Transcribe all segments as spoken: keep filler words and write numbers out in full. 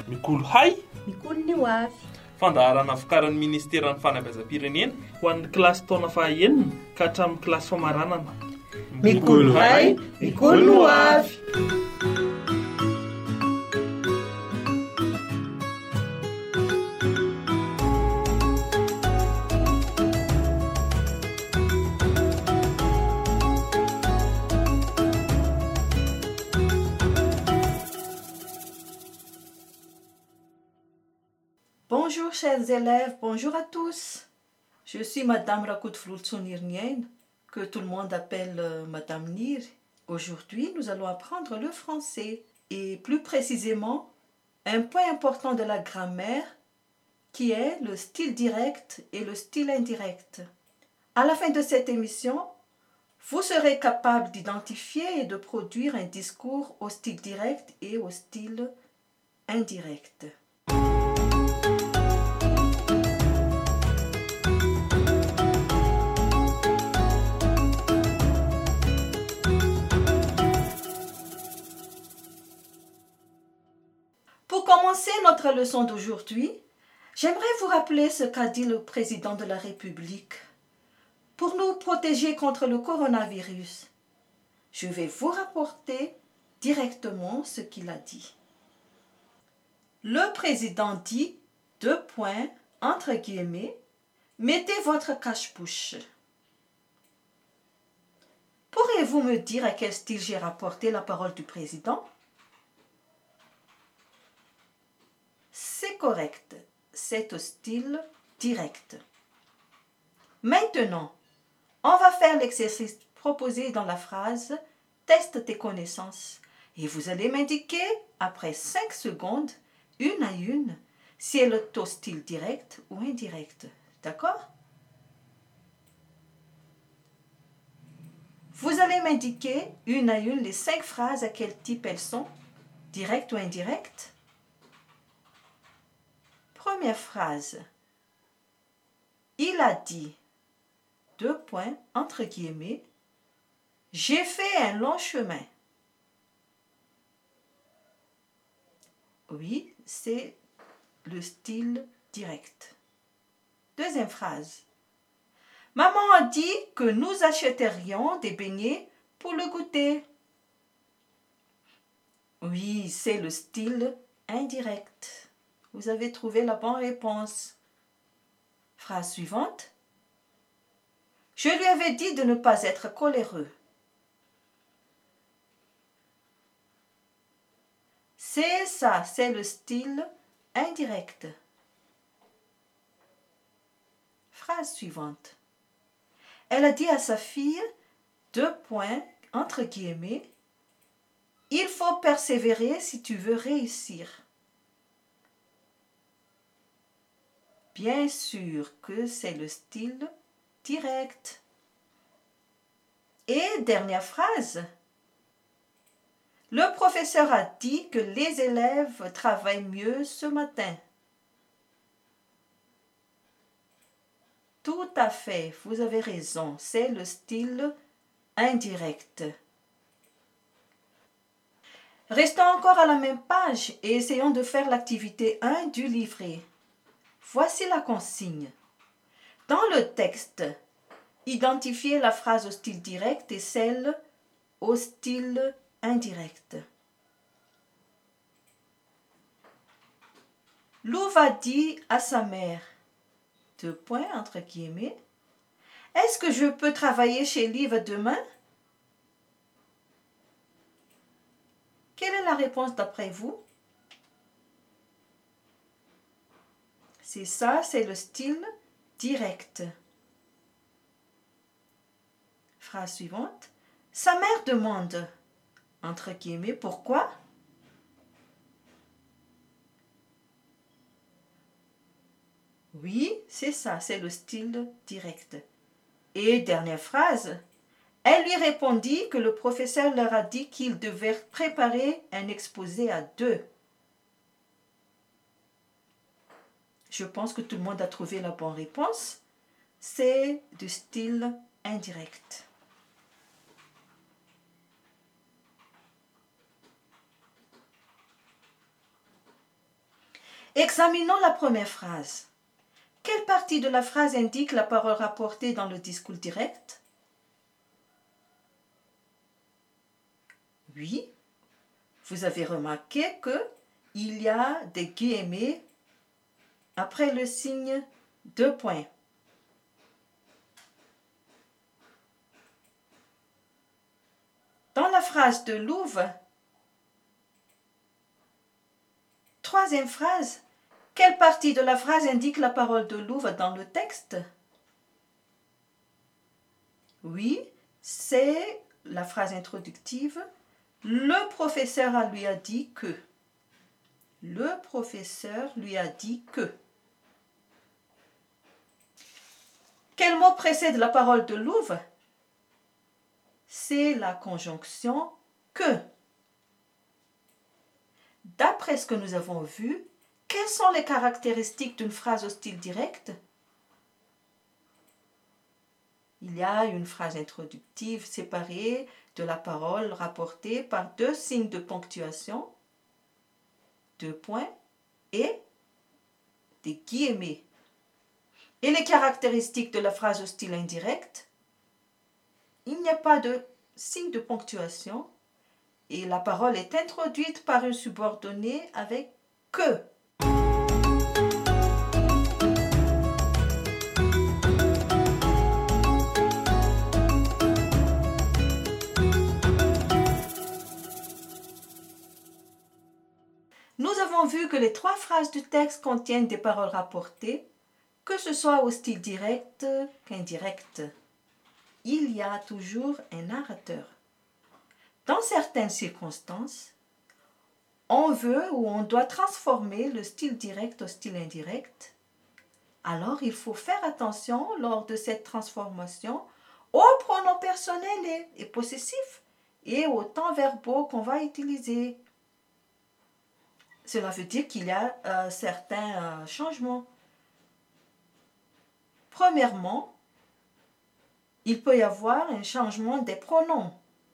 Mikolo hay mikolo ny hoavy. Fandaharana vokarin'ny Ministeran'ny Fanabeazam-pirenena ho an'ny kilasy taona fahaenina ka hatramin'ny kilasy famaranana. Mikolo hay, mikolo ny hoavy. Bonjour chers élèves, bonjour à tous. Je suis Madame Rakotovolotsonirniaine, que tout le monde appelle euh, Madame Nir. Aujourd'hui, nous allons apprendre le français et plus précisément un point important de la grammaire qui est le style direct et le style indirect. À la fin de cette émission, vous serez capable d'identifier et de produire un discours au style direct et au style indirect. Pour commencer notre leçon d'aujourd'hui, j'aimerais vous rappeler ce qu'a dit le président de la République. Pour nous protéger contre le coronavirus, je vais vous rapporter directement ce qu'il a dit. Le président dit, deux points, entre guillemets, mettez votre cache-bouche. Pourriez-vous me dire à quel style j'ai rapporté la parole du président ? C'est correct, c'est au style direct. Maintenant, on va faire l'exercice proposé dans la phrase « Teste tes connaissances » et vous allez m'indiquer, après cinq secondes, une à une, si elle est au style direct ou indirect. D'accord ? Vous allez m'indiquer une à une les cinq phrases à quel type elles sont, direct ou indirect. Première phrase. Il a dit, deux points, entre guillemets, j'ai fait un long chemin. Oui, c'est le style direct. Deuxième phrase. Maman a dit que nous achèterions des beignets pour le goûter. Oui, c'est le style indirect. Vous avez trouvé la bonne réponse. Phrase suivante. Je lui avais dit de ne pas être coléreux. C'est ça, c'est le style indirect. Phrase suivante. Elle a dit à sa fille, deux points, entre guillemets, il faut persévérer si tu veux réussir. Bien sûr que c'est le style direct. Et dernière phrase. Le professeur a dit que les élèves travaillent mieux ce matin. Tout à fait, vous avez raison, c'est le style indirect. Restons encore à la même page et essayons de faire l'activité un du livret. Voici la consigne. Dans le texte, identifiez la phrase au style direct et celle au style indirect. Louva dit à sa mère, deux points entre guillemets, est-ce que je peux travailler chez Liv demain? Quelle est la réponse d'après vous? C'est ça, c'est le style direct. Phrase suivante. Sa mère demande, entre guillemets, pourquoi? Oui, c'est ça, c'est le style direct. Et dernière phrase. Elle lui répondit que le professeur leur a dit qu'ils devaient préparer un exposé à deux. Je pense que tout le monde a trouvé la bonne réponse. C'est du style indirect. Examinons la première phrase. Quelle partie de la phrase indique la parole rapportée dans le discours direct? Oui, vous avez remarqué qu'il y a des guillemets après le signe de point. Dans la phrase de Louvre, troisième phrase, quelle partie de la phrase indique la parole de Louvre dans le texte? Oui, c'est la phrase introductive. Le professeur lui a dit que. Le professeur lui a dit que. Quel mot précède la parole de Louvre? C'est la conjonction que. D'après ce que nous avons vu, quelles sont les caractéristiques d'une phrase au style direct? Il y a une phrase introductive séparée de la parole rapportée par deux signes de ponctuation, deux points et des guillemets. Et les caractéristiques de la phrase au style indirect? Il n'y a pas de signe de ponctuation et la parole est introduite par un subordonné avec que. Nous avons vu que les trois phrases du texte contiennent des paroles rapportées, que ce soit au style direct qu'indirect. Il y a toujours un narrateur. Dans certaines circonstances, on veut ou on doit transformer le style direct au style indirect. Alors, il faut faire attention lors de cette transformation aux pronoms personnels et, et possessifs et aux temps verbaux qu'on va utiliser. Cela veut dire qu'il y a euh, certains euh, changements. Premièrement, il peut y avoir un changement des pronoms.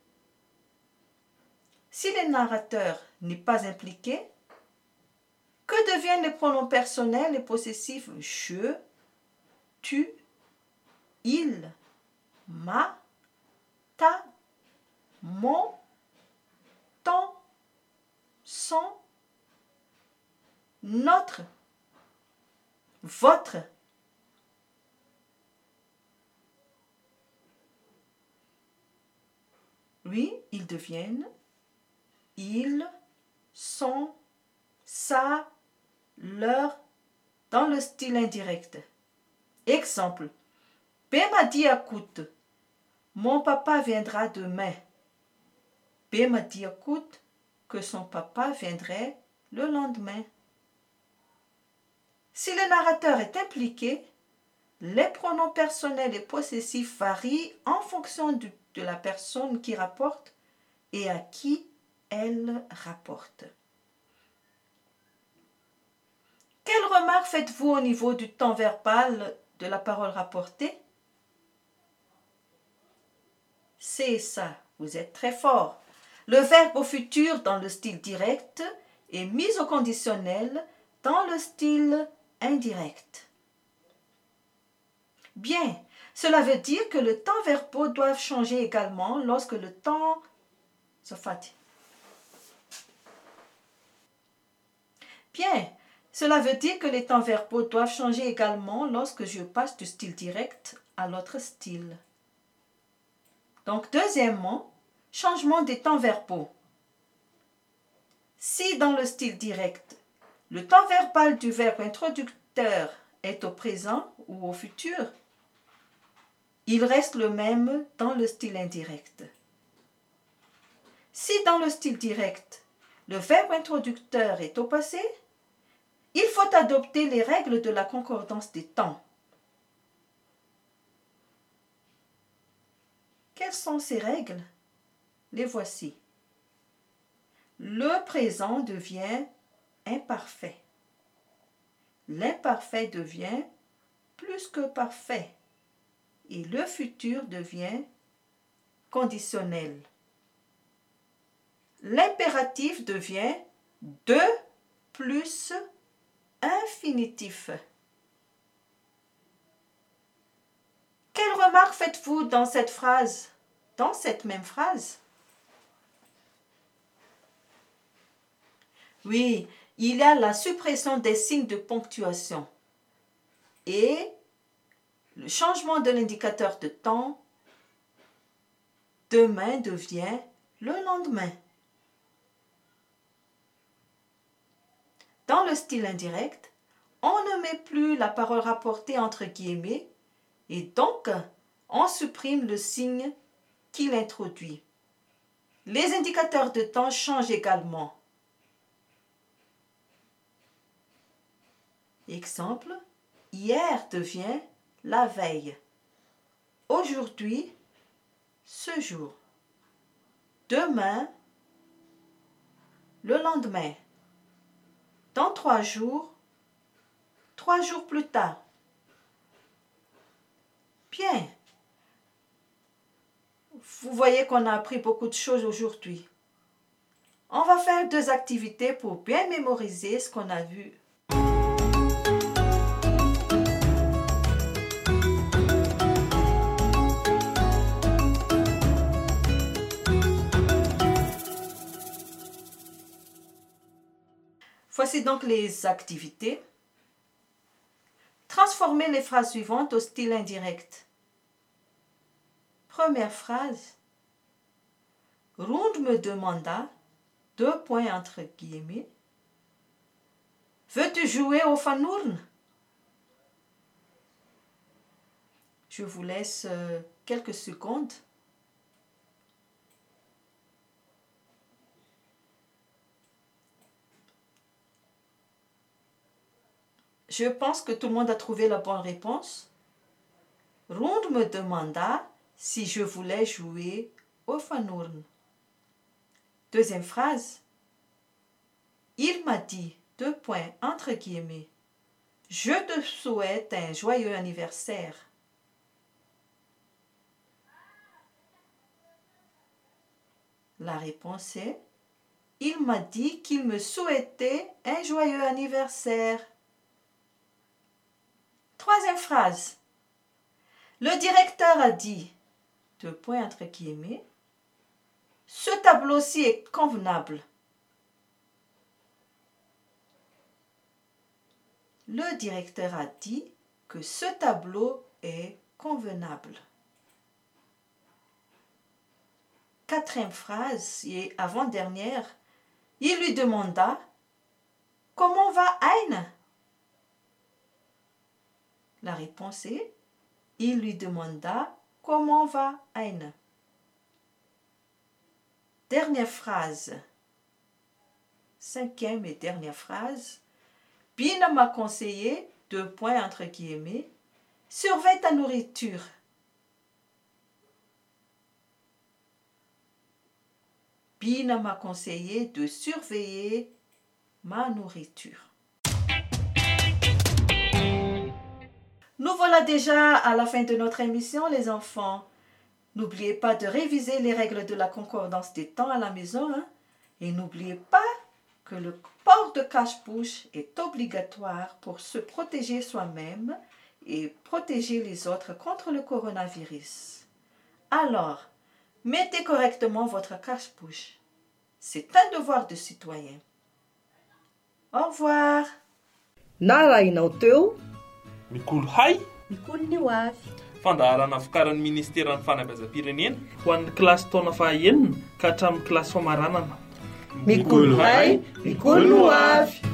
Si le narrateur n'est pas impliqué, que deviennent les pronoms personnels et possessifs je, tu, il, ma, ta, mon, ton, son, notre, votre. Oui, ils deviennent ils, son, sa, leur, dans le style indirect. Exemple, P m'a dit écoute, mon papa viendra demain. P m'a dit écoute que son papa viendrait le lendemain. Si le narrateur est impliqué, les pronoms personnels et possessifs varient en fonction du, de la personne qui rapporte et à qui elle rapporte. Quelle remarque faites-vous au niveau du temps verbal de la parole rapportée? C'est ça, vous êtes très fort. Le verbe au futur dans le style direct est mis au conditionnel dans le style indirect. Bien, cela veut dire que le temps verbaux doivent changer également lorsque le temps se fatigue. Bien, cela veut dire que les temps verbaux doivent changer également lorsque je passe du style direct à l'autre style. Donc, deuxièmement, changement des temps verbaux. Si dans le style direct, le temps verbal du verbe introducteur est au présent ou au futur, il reste le même dans le style indirect. Si dans le style direct, le verbe introducteur est au passé, il faut adopter les règles de la concordance des temps. Quelles sont ces règles? Les voici. Le présent devient imparfait. L'imparfait devient plus que parfait. Et le futur devient conditionnel. L'impératif devient de plus infinitif. Quelle remarque faites-vous dans cette phrase, dans cette même phrase? Oui, il y a la suppression des signes de ponctuation et le changement de l'indicateur de temps. Demain devient le lendemain. Dans le style indirect, on ne met plus la parole rapportée entre guillemets et donc on supprime le signe qui l'introduit. Les indicateurs de temps changent également. Exemple, hier devient la veille. Aujourd'hui, ce jour. Demain, le lendemain. Dans trois jours, trois jours plus tard. Bien. Vous voyez qu'on a appris beaucoup de choses aujourd'hui. On va faire deux activités pour bien mémoriser ce qu'on a vu. Voici donc les activités. Transformez les phrases suivantes au style indirect. Première phrase. Rund me demanda, deux points entre guillemets, veux-tu jouer au Fanurn? Je vous laisse euh, quelques secondes. Je pense que tout le monde a trouvé la bonne réponse. Rund me demanda si je voulais jouer au Fanurn. Deuxième phrase. Il m'a dit, deux points entre guillemets, je te souhaite un joyeux anniversaire. La réponse est, il m'a dit qu'il me souhaitait un joyeux anniversaire. Troisième phrase. Le directeur a dit, deux points entre guillemets, ce tableau-ci est convenable. Le directeur a dit que ce tableau est convenable. Quatrième phrase et avant-dernière, il lui demanda, comment va Aïn? La réponse est, il lui demanda, comment va Aïn? Dernière phrase, cinquième et dernière phrase, Bina m'a conseillé, deux points entre guillemets, surveille ta nourriture. Bina m'a conseillé de surveiller ma nourriture. Nous voilà déjà à la fin de notre émission, les enfants. N'oubliez pas de réviser les règles de la concordance des temps à la maison. Hein? Et n'oubliez pas que le port de cache-bouche est obligatoire pour se protéger soi-même et protéger les autres contre le coronavirus. Alors, mettez correctement votre cache-bouche. C'est un devoir de citoyen. Au revoir. Narainao teo. Mikolo hay. Mikolo ny hoavy. Fandaharana avokaran'ny ministeran'ny fanabeazam-pirenena ho an'ny kilasy taona fahaenina ka hatramin'ny kilasy famaranana. Mikolo hay, mikolo ny hoavy.